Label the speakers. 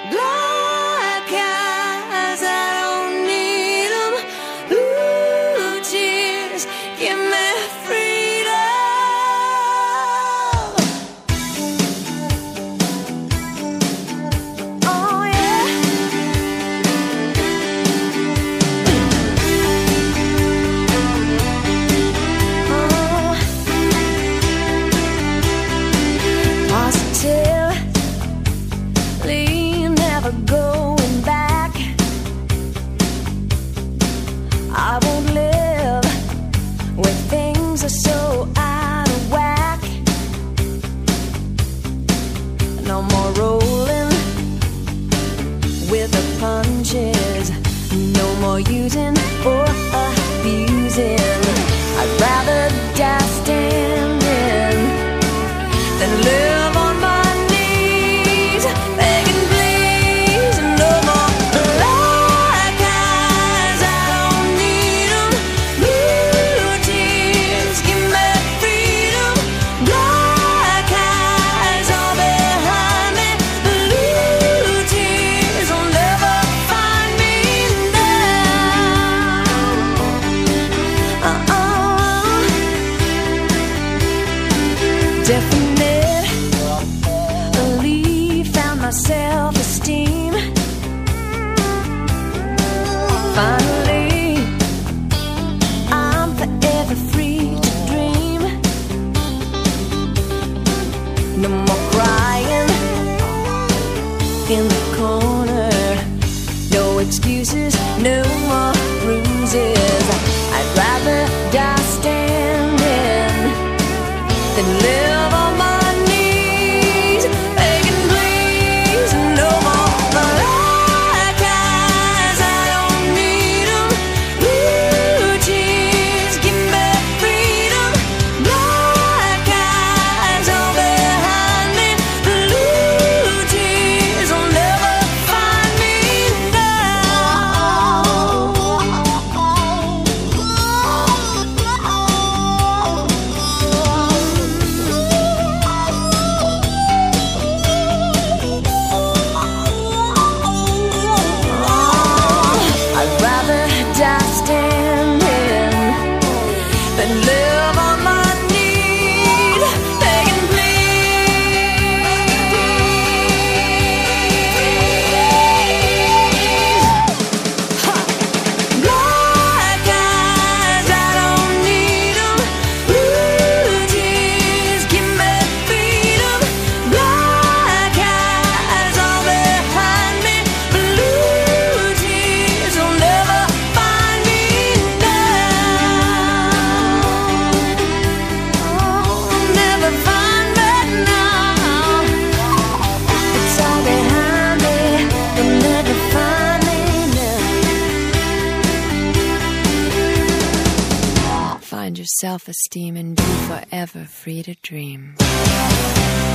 Speaker 1: Black eyes, I don't need them. Blue tears, give me freedom. Oh yeah. Positively never going back. I won't live where things are so out of whack. No more rolling with the punches. No more using or abusing. I'd rather die standing than live on my knees, begging please. No more black eyes, I don't need them. Blue tears, give me freedom. Black eyes all behind me. Blue tears will never find me now. Definitely found my self-esteem. Finally, I'm forever free to dream. No more crying in the corner. No excuses, no more bruises. I'd rather die standing than live on my knees, begging please. No more black eyes, I don't need them. Blue tears, give me freedom. Black eyes all behind me. Blue tears will never find me now. I'd rather die standing than live on my knees, begging please. Black eyes, I don't need them. Blue tears, give me freedom. Black eyes all behind me. Blue tears will never find me now. Never find me now. It's all behind me. They'll never find me now. Find your self-esteem and be forever free to dream.